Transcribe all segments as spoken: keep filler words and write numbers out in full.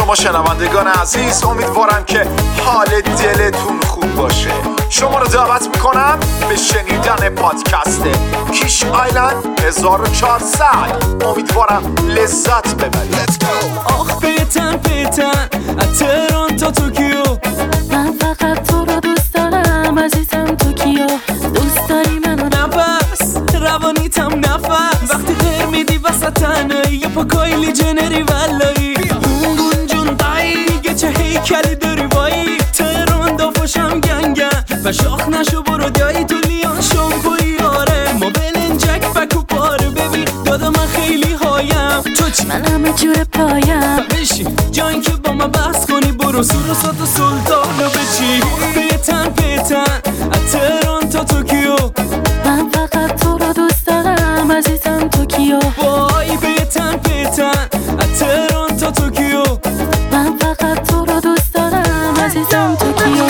شما شنوندگان عزیز، امیدوارم که حال دلتون خوب باشه. شما رو دعوت میکنم به شنیدن پادکست کیش آیلند هزار و چهارصد. امیدوارم لذت ببرید. آخ پیتن پیتن از تهران تا توکیو، من فقط تو رو دوست دارم عزیزم توکیو. دوست داری منو؟ نفس روانیتم نفس، وقتی غیر میدی وسط تنهایی یه پا کایلی جنری ولایی. اون جون دایی دیگه چه هیکلی داری وایی. تهران دافاشم گنگن و شاخ نشو برو دایی تو لیان شامپوی. آره ما بلنجک فکو پاره ببین دادا من خیلی هایم تو چی؟ من همه جور پایم. بشین جایی که با من بحث کنی برو سور و سات و سلطان رو بچی. پیتن پیتن از تهران تا توکیو، من فقط تو رو دوست دارم عزیزم توکیو. وای پیتن پیتن از تهران تا توکیو، من فقط تو رو دوست دارم عزیزم توکیو.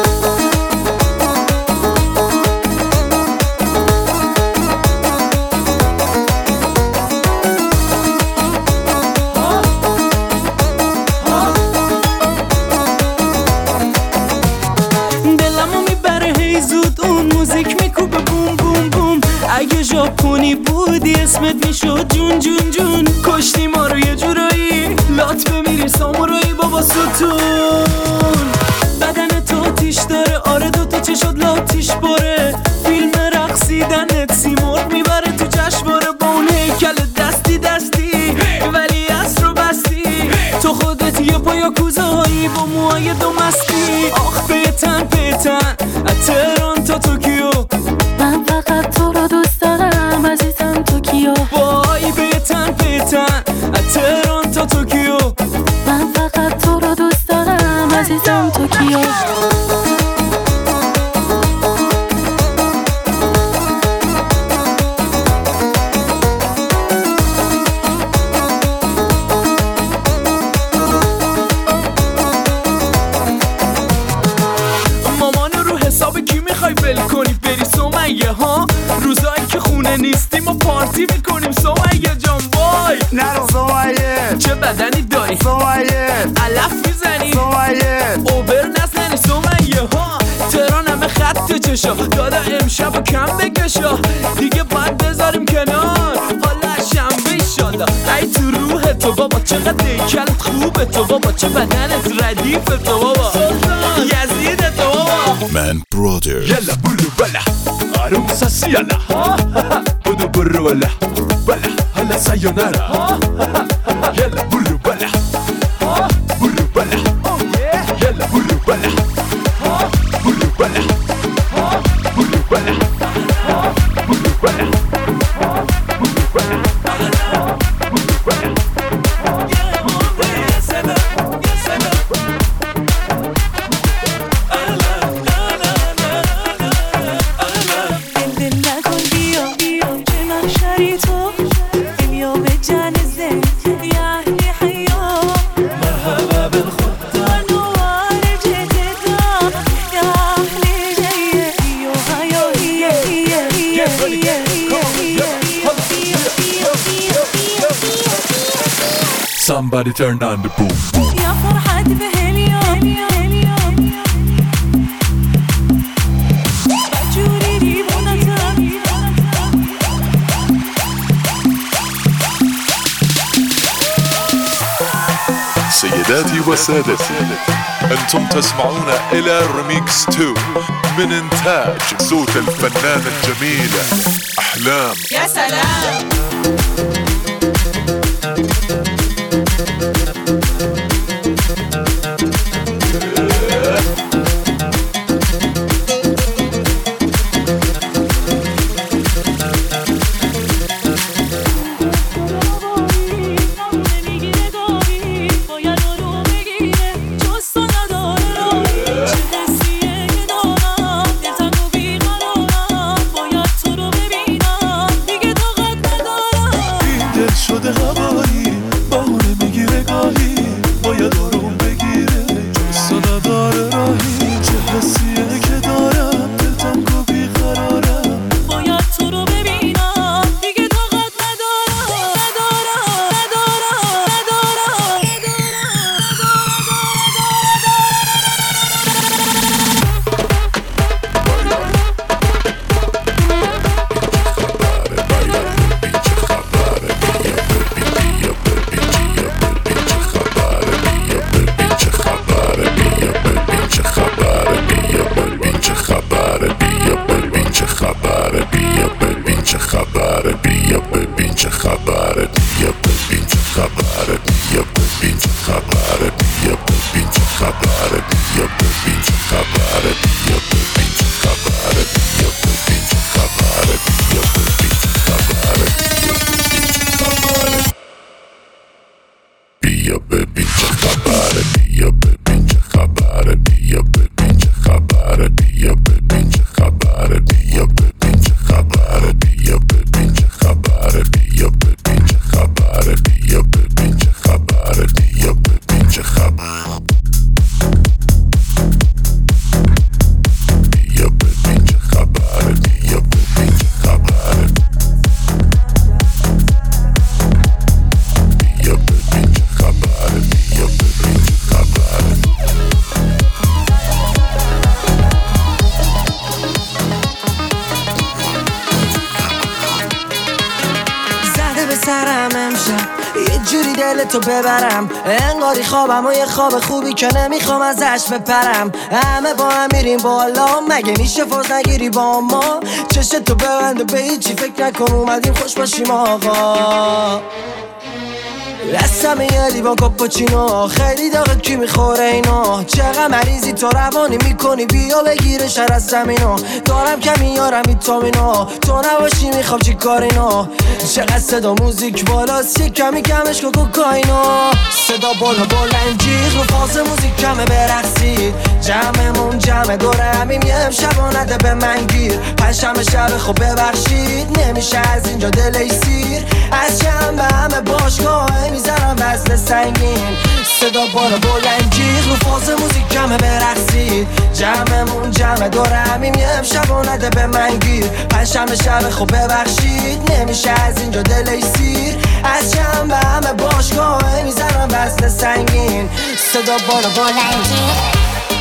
اگه ژاپنی بودی اسمت میشد جون جون جون. کشتی ما رو یه جورایی لات بمیری سامورایی بابا ستون. بدن تو تیش داره آره دوتا چشات لاتیش باره. فیلم رقصیدنت سیمرغ میبره تو جشنواره با اون هیکل دستی دستی ولی اصر رو بستی. تو خودت یه پایا کوزهایی با موهای دو مستی. آخ پیتن پیتن از تهران تا توکیو، من فقط تو رو دوست دارم عزیزم توکیو. وای پیتن پیتن از تهران تا توکیو، من فقط تو رو دوست دارم عزیزم توکیو. مامانو رو حساب کی میخوای ول کنی بری سمیه ها؟ روزایی که خونه نیستیم و پارتی میکنیم سمیه جان. وای نرو سمیه، چه بدنی داری سمیه، علف میزنی سمیه، اوبر نزنی سمیه ها. تهران همه خط چشا دادا امشب و کم بکشا دیگه باید بذاریم کنار. حالا شنبه ایشالا ای تو روح تو بابا چقدر دیکلت خوبه تو بابا چه بدنت ردیف تو بابا یزید تو بابا. من برادر يلا بلو بلا عروسة سيالا بدو برو ولا بلا هلا سايونارا يلا بلو بلا بلو بلا يلا بلو بلا بلو بلا بلو بلا بلو بلا Somebody turn on the boom boom. يا فرحتي بهاليوم بجوري دي بونتا. سيداتي وسادتي، أنتم تسمعون إلى ريميكس اثنين من إنتاج صوت الفنانة الجميلة أحلام. يا سلام. امشب یه جوری دلتو ببرم، انگاری خوابم و یه خواب خوبی که نمیخوام ازش بپرم. همه با هم میریم بالا، مگه میشه فاز نگیری با ما؟ چشتو ببند و به هیچی فکر نکن، اومدیم خوش باشیم آقا. دستم یه لیوان کاپوچینو، خیلی داغه کی میخوره اینا؟ چقدر مریضی تو روانی میکنی، بیا بگیره شر از زمینو. دارم که میارم ویتامینو، تو نباشی میخوام چی کار اینا؟ چقدر صدا موزیک بالاست، یه کمی کمش که کوکائینو. صدا بالا بلند جیغ رو فاز موزیک کمه برقصید، جمعمون جمع دوره همیم یه امشب و نده به من گیر. پنجشنبه شب خب ببخشید، نمیشه از اینجا دلی سیر. از چند به همه باشگاه میزنم وزن سنگین، صدا بالا بلند جیغ رو فاز موزیک کمه برقصید، جمعمون جمع دوره همیم یه امشب و نده به من گیر. پنجشنبه شب خب ببخشید، نمیشه از اینجا دلی سیر. از چند به همه باشگاه میزنم وزن سنگین، صدا بالا بلند جیغ.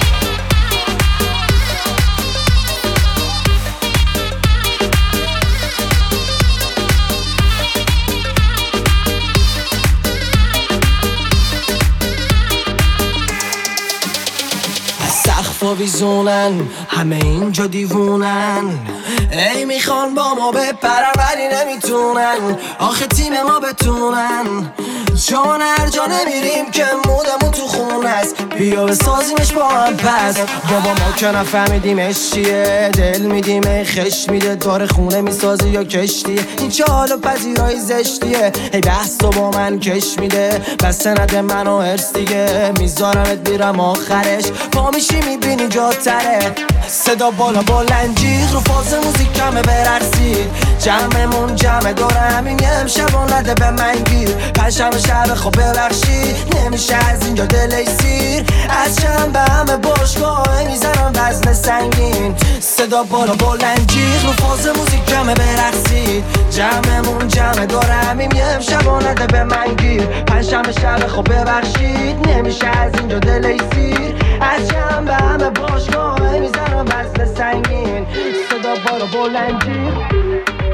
سقف و ویزونن همه اینجا دیوونن، ای میخوان با ما بپرن ولی نمیتونن، آخه تیم ما بتونن. چون هر جا نمیریم که مودمون تو خون هست، بیا بسازیمش با هم پس. بابا ما که نفهمیدیمش چیه، دل میدیم ای خش میده، داره خونه میسازی یا کشتیه. این چه حال و پذیرایی زشتیه، ای بحث تو با من کش میده، بس نده منو هرس دیگه، میذارمت میرم آخرش، پا میشی میبینی جاتره. صدا بالا بلند جیغ رو فاز موزیک کمه برقصید، جمعمون جمع دوره همین یه امشب و نده به من گیر. پنجشنبه شب خب ببخشید، نمیشه از اینجا دلی سیر. از چند به همه باشگاه میزنم وزن سنگین، صدا بالا بلند جیغ رو فاز موزیک کمه برقصید، جمعمون جمع دوره همین یه امشب و نده به من گیر. پنجشنبه شب خب ببخشید، نمیشه از اینجا دلی سیر. از چند به همه باشگاه میزنم وزن سنگین، صدا بالا بلند جیغ.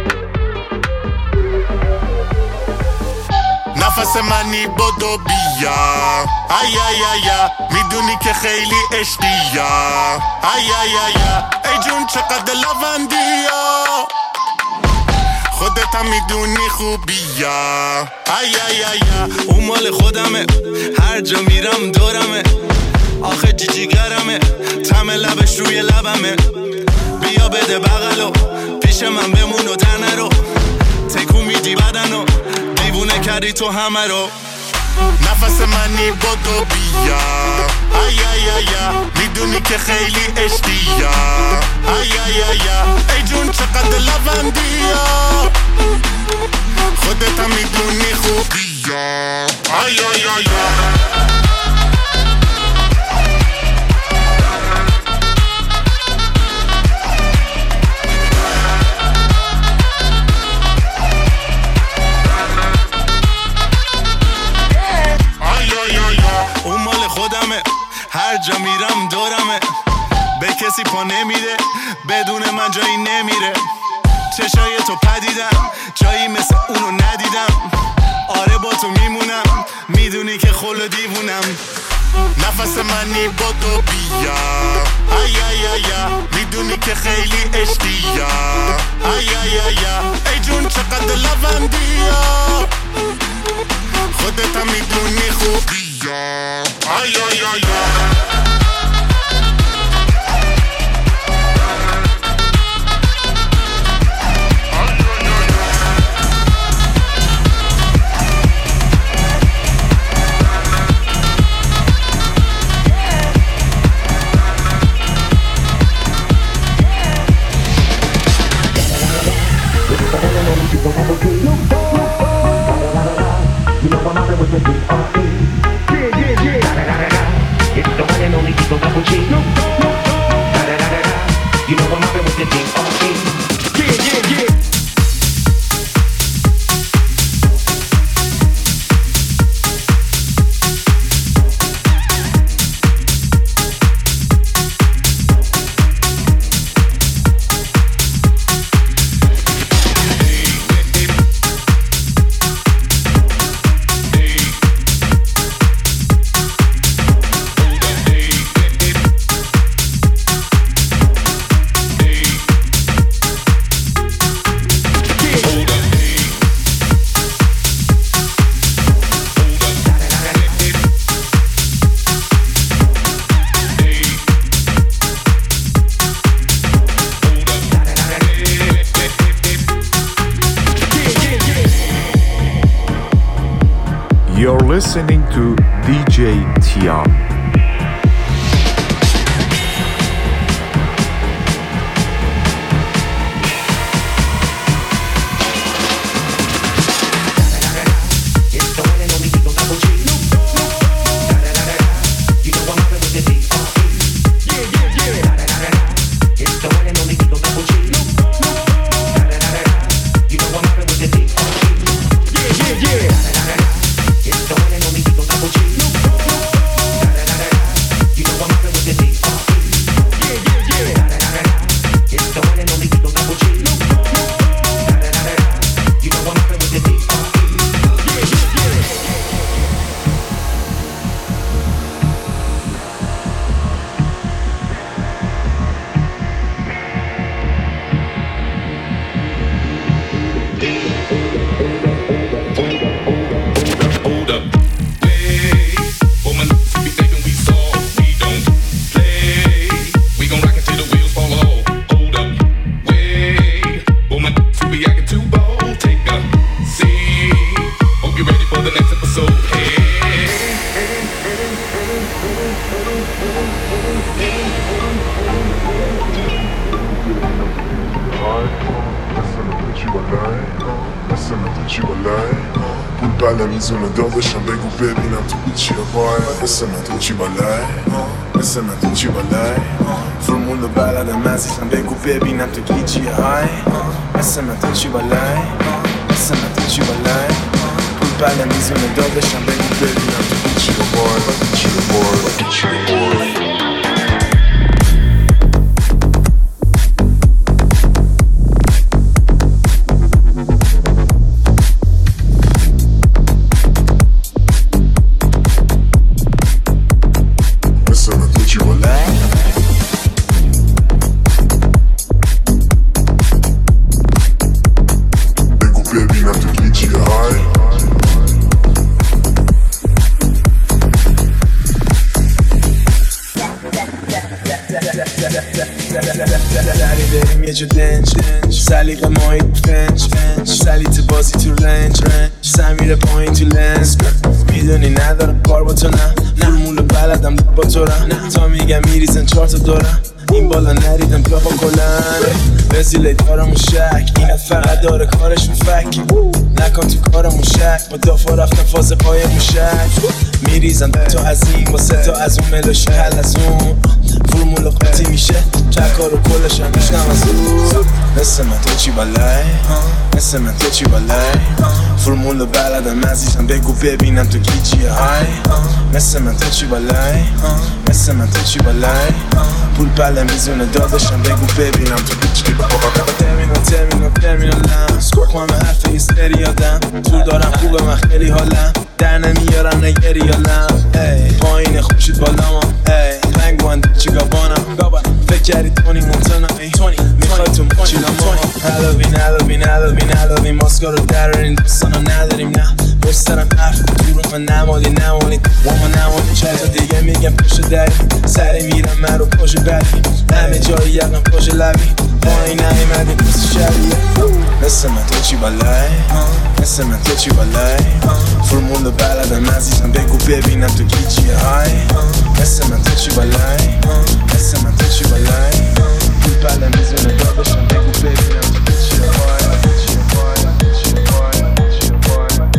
نفس منی بدو بیا، ای ای ای میدونی که خیلی عشقی، ای ای ای ای جون چقدر لوندیا، خودت هم میدونی خوبیا، ای ای ای اون مال خودمه، هر جا میرم دورمه، آخه جیجیگرمه، تم لبش روی لبمه. بیا بده بغلو، پیش من بمون و در نرو، تکون میدی بدنو، دیوونه کردی تو همه رو. نفس منی بدو بیا، ای ای ای میدونی که خیلی عشقی، ای ای ای ای جون چقدر لوندیا، خودت هم میدونی خوبیا، ای ای ای هر جا میرم دورمه، به کسی پا نمیده، بدون من جایی نمیره. چشای تو پدیدم، جایی مثل اونو ندیدم، آره با تو میمونم، میدونی که خلو دیوونم. نفس منی بدو بیا، ای ای ای میدونی که خیلی عشقی، ای ای ای ای جون چقدر لوندیا، خودت هم میدونی خوبیا، ای ای ای You're listening to دی جی Tiam. میزونه داداشم بگو ببینم تو چیه وای مثل من تو چی بالای مثل من تو چی بالای فرمول و بلدم عزیزم بگو ببینم تو گیجیه های مثل من تو چی بالای مثل من تو چی بالای پول بله میزونه داداشم بگو ببینم تو چیه وای چیه وای چیه وای جو دنج سلیقه ماهی فنج سلیت بازی تو رنج سمیر پایین تو لنز میدونی ندارم کار با تو نه فرمول بلدم با تو رم تا میگم میریزن چهار تا دورم این بالا نریدم بیا با کلن وزیله دارمون شک اینت فقط داره کارش مفک نکن تو کارمون شک با دافا رفتم فاز پای موشک میریزن تا از این واسه تا از اون ملوشه حل از اون فرمول قطعی میشه چکار و کلش هم میشنم از اون مثل من تو چی بالای مثل من تو چی بالای فرمول بلدم عزیزم بگو ببینم تو گیجیه های مثل من تو چی بالای مثل من تو چی بالای پول بله میزونه داداشم بگو ببینم تو چی بالای ترمینال ترمینال ترمینالم سکوک همه حرف ایستری یادم طول دارم خوبه من خیلی حالم در نمیارم نگری یالم پایین خوشید بالا ما پنگوان چیگابانم فکر کردی تونی مونتانا میخوای تو مچیلا ما هلوین هلوین هلوین هلوین ماسکا رو درارین دوستانا نداریم نه بسترم حرف تو رو من نمالی نمالی وما نمالی چند تا دیگه میگم پشت دری سری میرم من رو پاش بری همه جایی یقم پاش لبی پایین نایمدی پس شبیه مثل من تو چی بالای مثل من تو چی بالای فرمول بلدم عزیزم بگو ببینم تو گیجیه های مثل من تو چی بالای مثل من تو چی بالای پول بله میزونه داداشم بگو ببینم تو چیه های چیه های چیه های چیه های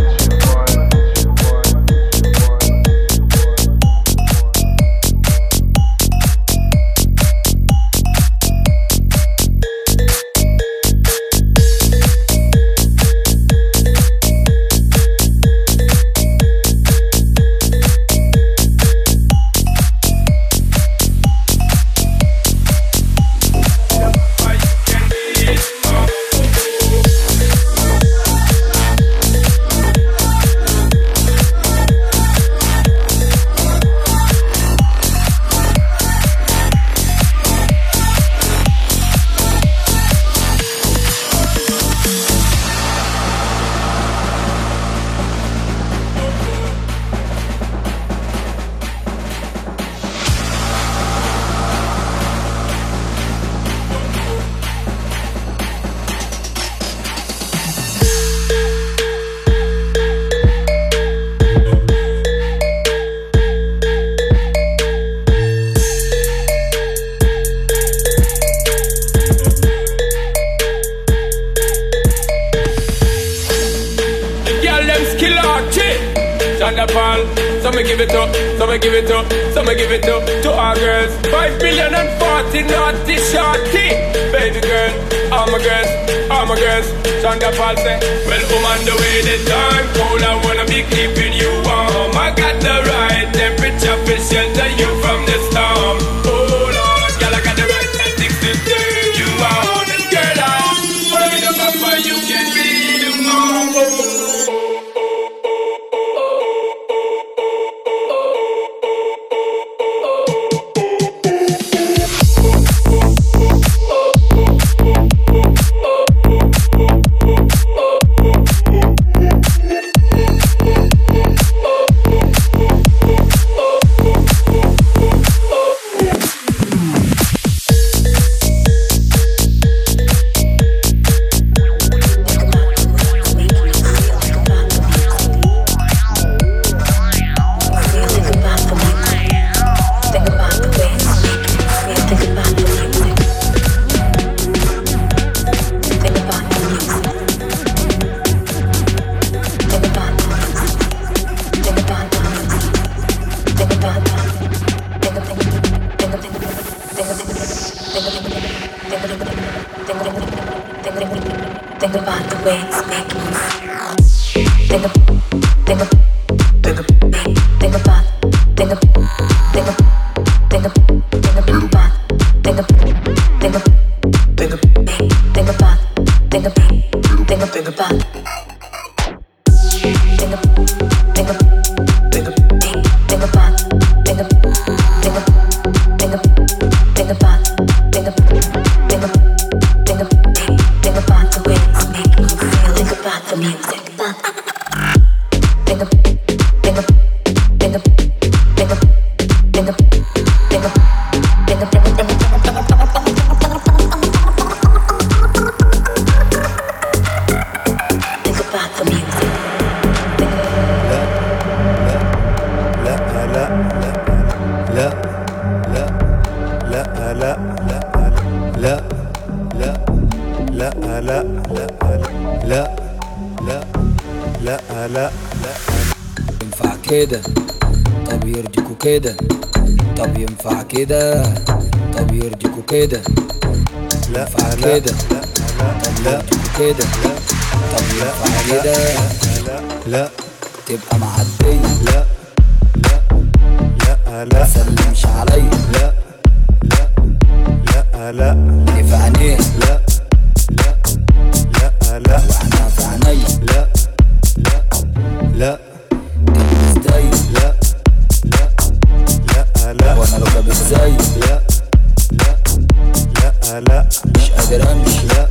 Shonda Paul. So me give it up, so me give it up, so me give it up to our girls. Five billion and forty naughty shorty. Baby girl, all my girls, all my girls. Shonda Paul say, well, I'm on the way the time cold. I wanna be keeping you warm. I got the right temperature for shelter you from the storm. Oh Lord, girl, I got the right tactics to turn you on. And girl, I'm afraid of papa, you can be the mom. Think about the way it's making you think of, think of, think of, think about, think of, think of, think of, think of, about, think of, think of, think of, think about, think of, think of, think about, think of, think of, think of, think about, think of, think of, think of, think about, think of, think of, think of, think about the way it's making you feel. Think about the music. Think of, think of, think of, think of, think of, think of, think of, think of, think of, think of. Think about the music. لا لا لا لا لا لا لا لا لا لا لا لا لا لا لا ينفع كده طب يرضيكوا كده طب ينفع كده طب يرضيكوا كده لا ينفع كده طب يرضيكوا كده طب ينفع كده لا تبقى معدية لا لا لا مسلمش عليا لا لا لا اللي في عينيه لا لا لا واحنا في عينيا لا لا تلبس ازاي لا لا لا وانا لو جاب ازاي لا لا لا مش قادر امشي لا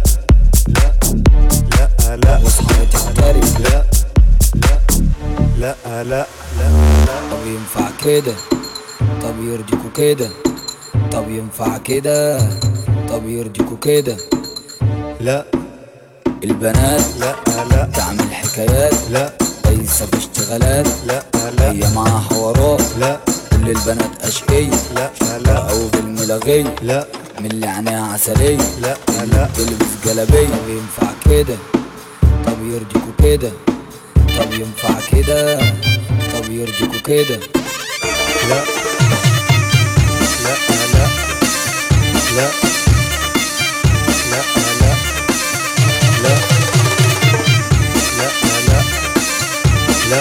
لا لا واصحابي تختاري لا لا لا لا طب ينفع كده طب يرضيكوا كده طب ينفع كده طب يرضيكوا كده لا البنات لا لا تعمل حكايات لا دايسة في اشتغالات لا لا هي معاها حوارات لا كل البنات أشقية لا لا أو بالملغية لا من اللي عينيها عسلية لا لا تلبس جلابية طب ينفع كده طب يرضيكوا كده طب ينفع كده طب يرضيكوا كده لا لا لا لا لا لا لا لا لا لا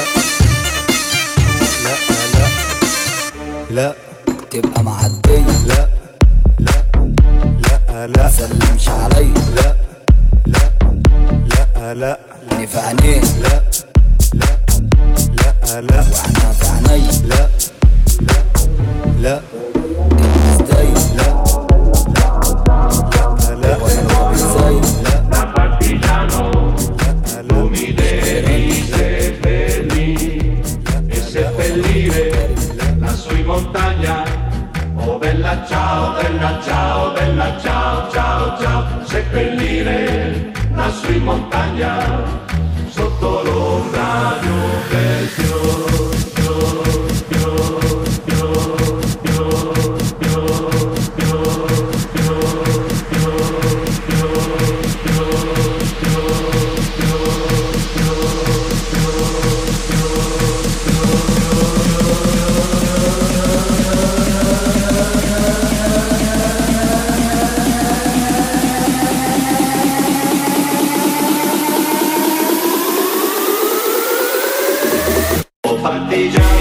لا لا لا تبقى معدية لا لا لا مسلمش عليا لا لا لا اللي في عينيه لا لا لا واحنا في عينيا لا لا تلبس ازاي لا لا وانا لو جاب ازاي لا Tu mi devi seppellire e seppellire lassù in montagna. Oh bella ciao, bella ciao, bella ciao, ciao, ciao. Seppellire lassù in montagna sotto l'ombra di un bel fiore. partigiano.